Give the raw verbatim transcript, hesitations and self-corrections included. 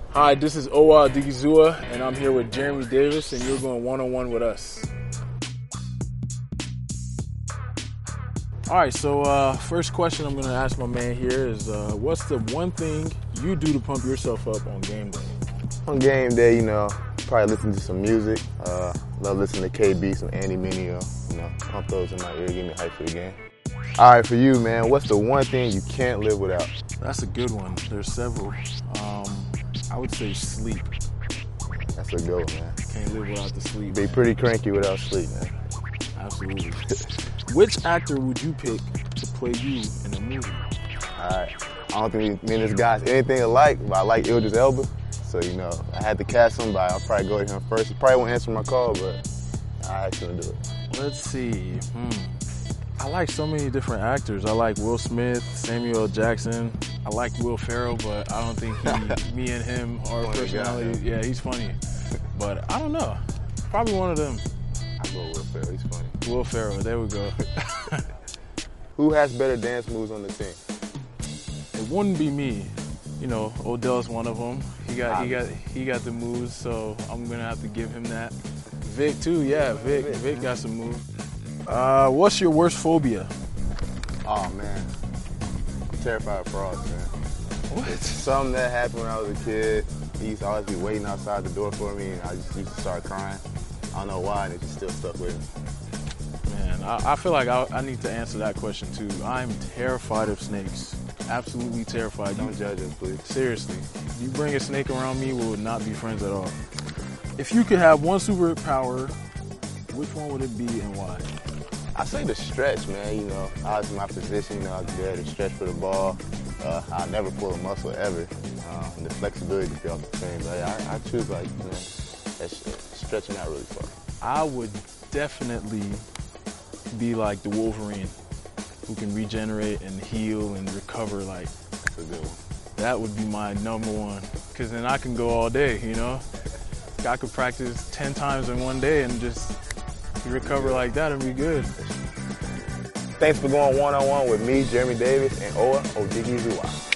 Hi, this is Owa Odigizua, and I'm here with Jeremy Davis, and you're going one-on-one with us. All right, so uh, first question I'm going to ask my man here is, uh, what's the one thing you do to pump yourself up on game day? On game day, you know, probably listen to some music. Uh, love listening to K B, some Andy Mineo, you know, pump those in my ear, get me hyped for the game. All right, for you, man, what's the one thing you can't live without? That's a good one. There's several. Um, I would say sleep. That's a good one, man. Can't live without the sleep. Be man. pretty cranky without sleep, man. Absolutely. Which actor would you pick to play you in a movie? All right. I don't think me and this guy's anything alike, but I like Idris Elba. So, you know, I had to cast him, but I'll probably go to him first. He probably won't answer my call, but I actually do it. Let's see. Hmm. I like so many different actors. I like Will Smith, Samuel L. Jackson. I like Will Ferrell, but I don't think he, me and him are Funny personality. guy, yeah, he's funny. But I don't know. Probably one of them. I'll go with Will Ferrell. He's funny. Will Ferrell. There we go. Who has better dance moves on the team? It wouldn't be me. You know, Odell's one of them. He got he got he got the moves, so I'm gonna have to give him that. Vic too, yeah. Vic Vic got some moves. Uh, what's your worst phobia? Oh man, I'm terrified of frogs, man. What? It's something that happened when I was a kid. He used to always be waiting outside the door for me, and I just used to start crying. I don't know why, and it just still stuck with me. Man, I, I feel like I, I need to answer that question too. I'm terrified of snakes. Absolutely terrified. Don't you, judge us, please. Seriously, you bring a snake around me, we would not be friends at all. If you could have one superpower, which one would it be and why? I say the stretch, man. You know, I was in my position. You know, I was there to stretch for the ball. Uh, I'll never pull a muscle ever. Uh, and the flexibility to be off the train. But I, I choose like, you know, that's stretching out really far. I would definitely be like the Wolverine, who can regenerate and heal and recover. Like, that's a good one. That would be my number one, because then I can go all day. You know, I could practice ten times in one day and just recover like that and be good. Thanks for going one-on-one with me, Jeremy Davis, and Owa Odigizua.